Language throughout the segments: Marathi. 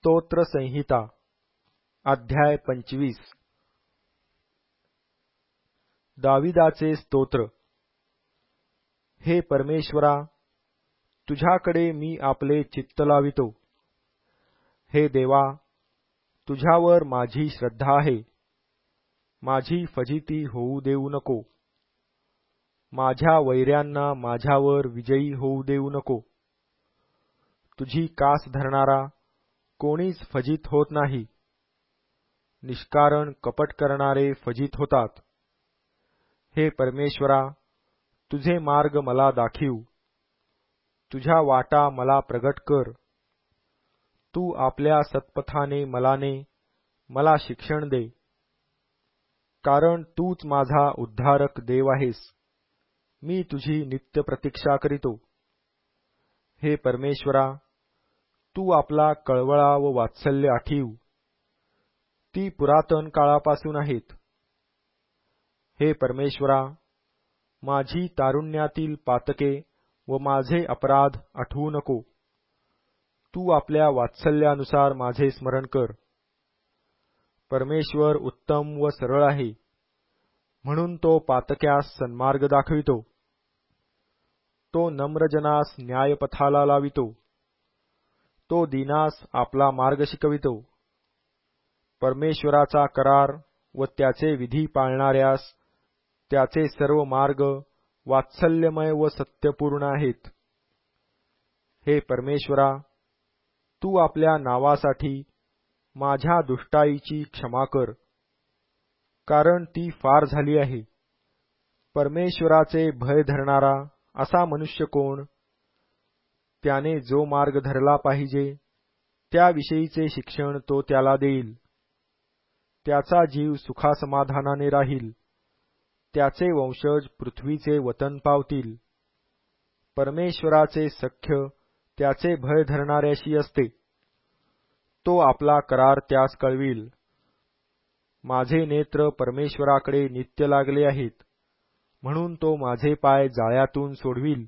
स्तोत्र संहिता अध्याय 25 दाविदाचे स्तोत्र। हे परमेश्वरा, तुझ्याकडे मी आपले चित्त लावितो। हे देवा, तुझ्यावर माझी श्रद्धा आहे। माझी फजिती होऊ देऊ नको। माझ्या वैऱ्यांना माझ्यावर विजयी होऊ देऊ नको। तुझी कास धरणारा कोणीच फजित होत नाही। निष्कारण कपट करणारे फजित होतात। हे परमेश्वरा, तुझे मार्ग मला दाखीव। तुझ्या वाटा मला प्रगट कर। तू आपल्या सत्पथाने मला ने, मला शिक्षण दे। कारण तूच माझा उद्धारक देव आहेस। मी तुझी नित्य प्रतीक्षा करीतो। हे परमेश्वरा, तू आपला कळवळा व वात्सल्य आठीव। ती पुरातन काळापासून आहेत। हे परमेश्वरा, माझी तारुण्यातील पातके व माझे अपराध आठवू नको। तू आपल्या वात्सल्यानुसार माझे स्मरण कर। परमेश्वर उत्तम व सरळ आहे, म्हणून तो पातक्यास सन्मार्ग दाखवितो। तो नम्रजनास न्यायपथाला लावितो। तो दीनास आपला मार्ग शिकवितो। परमेश्वराचा करार व त्याचे विधी पाळणाऱ्यास त्याचे सर्व मार्ग वात्सल्यमय व सत्यपूर्ण आहेत। हे परमेश्वरा, तू आपल्या नावासाठी माझ्या दुष्टाईची क्षमा कर, कारण ती फार झाली आहे। परमेश्वराचे भय धरणारा असा मनुष्य कोण? त्याने जो मार्ग धरला पाहिजे त्याविषयीचे शिक्षण तो त्याला देईल। त्याचा जीव सुखासमाधानाने राहील। त्याचे वंशज पृथ्वीचे वतन पावतील। परमेश्वराचे सख्य त्याचे भय धरणाऱ्याशी असते। तो आपला करार त्यास कळविल। माझे नेत्र परमेश्वराकडे नित्य लागले आहेत, म्हणून तो माझे पाय जाळ्यातून सोडविल।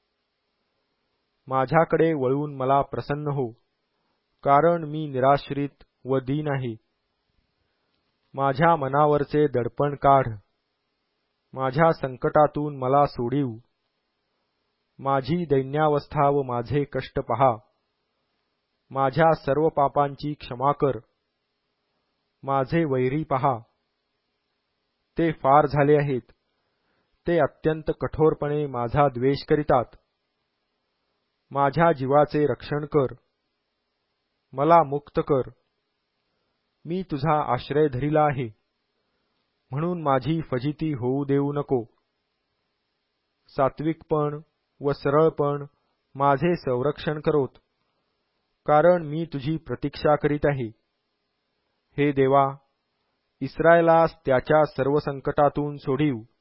माझ्याकडे वळून मला प्रसन्न हो, कारण मी निराश्रित व दीन आहे। माझ्या मनावरचे दडपण काढ। माझ्या संकटातून मला सोडिव। माझी दैन्यावस्था व माझे कष्ट पहा। माझ्या सर्व पापांची क्षमा कर। माझे वैरी पहा, ते फार झाले आहेत। ते अत्यंत कठोरपणे माझा द्वेष करीतात। माझ्या जीवाचे रक्षण कर। मला मुक्त कर। मी तुझा आश्रय धरिला आहे, म्हणून माझी फजिती होऊ देऊ नको। सात्विकपण व सरळपण माझे संरक्षण करोत, कारण मी तुझी प्रतीक्षा करीत आहे। हे देवा, इस्रायलास त्याच्या सर्व संकटातून सोडिव।